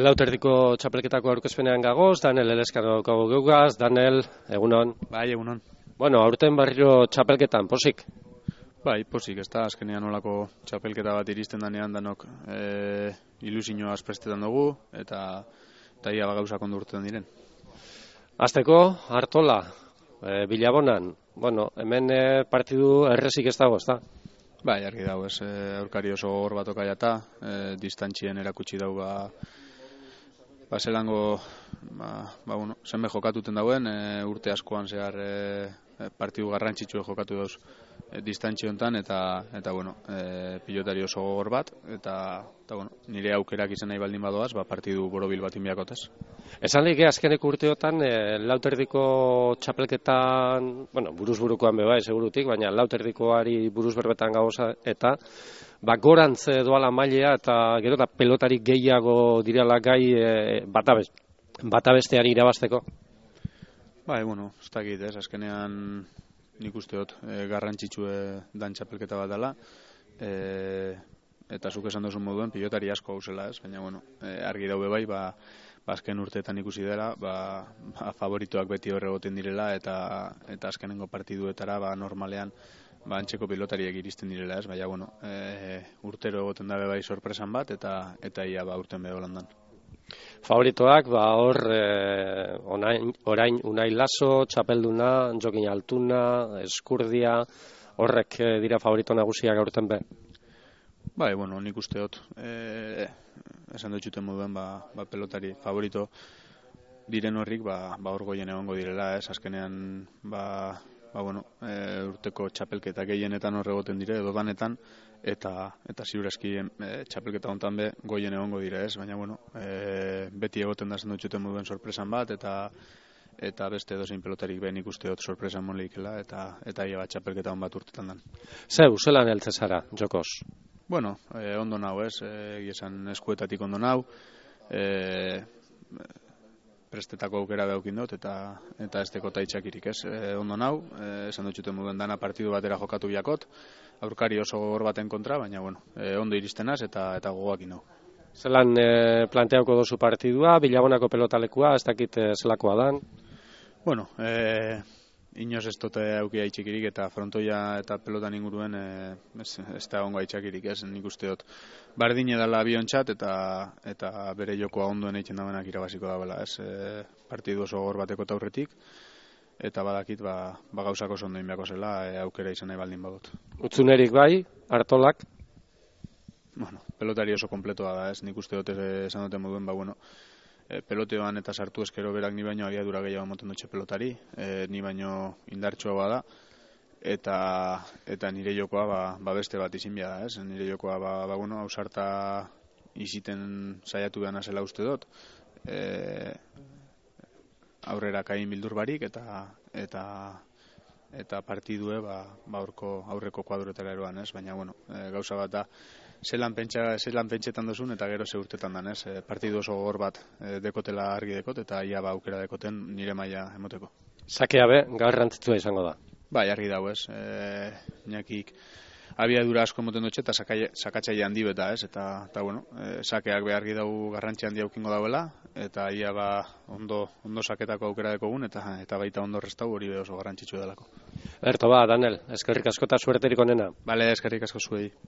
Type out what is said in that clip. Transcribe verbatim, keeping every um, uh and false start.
Lauterdiko txapelketako aurkezpenean gagoz, Daniel Elezkano gago geugaz, Daniel, egunon. Bai, egunon. Bueno, aurten barriro txapelketan, posik? Bai, posik, ez da, azkenean olako txapelketa bat iristen danean danok e, ilusioa prestetan dugu, eta eta ia gauzak ondo urtean diren. Azteko, Artola, e, Bilabonan, bueno, hemen e, partidu errezik ez dago, ez da? Bai, argi dago, ez, e, aurkari oso gogor bat okaiata, e, distantzien erakutsi dau, ba, ba zelango, ba, ba, bueno, zenbe jokatuten dauen, e, urte askoan zehar e, partidu garrantzitsue jokatu dauz e, distantzio hontan, eta, eta bueno, e, pilotari oso gogor bat, eta, eta bueno, nire aukerak izan nahi baldin badoaz, ba, partidu borobil bat inbiakotez. Esan lehik, azkeneko urteotan, e, lauterdiko txapelketan, bueno, buruz burukoan beba, segurutik, baina lauterdikoari buruz berbetan gauza, eta ba, gorantz doala mailea, eta gero da pelotarik gehiago direla gai e, batabest, batabestean irabazteko. Bai, bueno, ez dakit, ez, azkenean nik uste dut e, garrantzitsue dan txapelketa bat dela, e, eta zuk esan duzun moduen pilotari asko hauzela, ez, baina, bueno, e, argi daube bai, ba, ba azken urteetan ikusi dela, ba, ba favoritoak beti horre egoten direla, eta eta azkenengo partiduetara, ba, normalean, ba, antxeko pilotariek iristen direla, ez, baina, bueno, e, urtero egoten dabe bai sorpresan bat, eta eta ia, ba, urten beho landan. Favoritoak, ba, hor, e, orain, orain Unai Laso, Txapelduna, Jokin Altuna, Eskurdia, horrek e, dira favorito nagusiak aurten be? Bai, bueno, nik uste dut, e, esan dutxuten moduen, ba, ba, pelotari favorito diren horrik, ba, ba hor goien egongo direla, ez, azkenean, ba, ba, bueno, e, urteko txapelketa gehienetan hor egoten dire, edo danetan, eta eta ziurazki e, txapelketa hontan be goien egongo dira, ez, baina bueno, e, beti egoten da zen dutxuten moduen sorpresan bat, eta eta beste edozein pelotarik ben ikuste dut sorpresan monlikela, eta eta ia bat txapelketa hon bat urtetan dan. Zeu, zelan heltze zara, jokos? Bueno, e, ondo nau, ez, e, esan eskuetatik ondo nau, e, prestetako aukera daukin dut, eta eta ez teko taitxakirik, ez, e, ondo nau, e, esan dutxuten moduen dana partidu batera jokatu biakot, aurkari oso gogor baten kontra, baina bueno, e, ondo iristenaz eta eta gogoak inau. Zelan e, planteauko dozu partidua, Bilabonako pelotalekua, ez dakit e, zelakoa dan? Bueno, e, inoz ez dute aukia itxikirik, eta frontoia eta pelotan inguruen e, ez, ez da ongo itxakirik, ez, nik uste dut bardine dela biontzat, eta eta bere jokoa ondoen eitzen dauenak irabaziko dabela, ez, e, partidu oso gogor bateko taurretik, eta badakit, ba, ba gauzako oso ondo inbiako zela, e, aukera izan nahi baldin badut. Utzunerik bai, Artolak? Bueno, pelotari oso kompletoa da, ez, nik uste dut esan duten moduen, ba, bueno, e, peloteoan eta sartu eskero berak ni baino abiadura gehiago moten dutxe pelotari, e, ni baino indartxoa bada, eta eta nire jokoa, ba, ba beste bat izin da, ez, nire jokoa, ba, ba bueno, ausarta iziten saiatu behana zela uste dut, e, aurrera kain bildur barik, eta eta eta partidue ba, ba aurko, aurreko kuadroetara eroan, ez, baina bueno, e, gauza bat da zelan pentsa zelan pentsetan duzun eta gero ze urtetan dan, ez, e, partidu oso gogor bat e, dekotela argi dekot, eta ia ba aukera dekoten nire maila emoteko. Sakea be, garrantzitsua izango da. Bai, argi dago, ez, e, Iñakik abiadura asko emoten dutxe, eta sakatzaile handi beta, ez, eta, eta bueno, e, sakeak behar gidau garrantzi handi aukingo dauela, eta ia ba ondo, ondo saketako aukera dekogun, eta eta baita ondo restau hori oso garrantzitsu delako. Erto ba, Daniel, eskerrik asko eta suerterik onena. Bale, eskerrik asko zuei.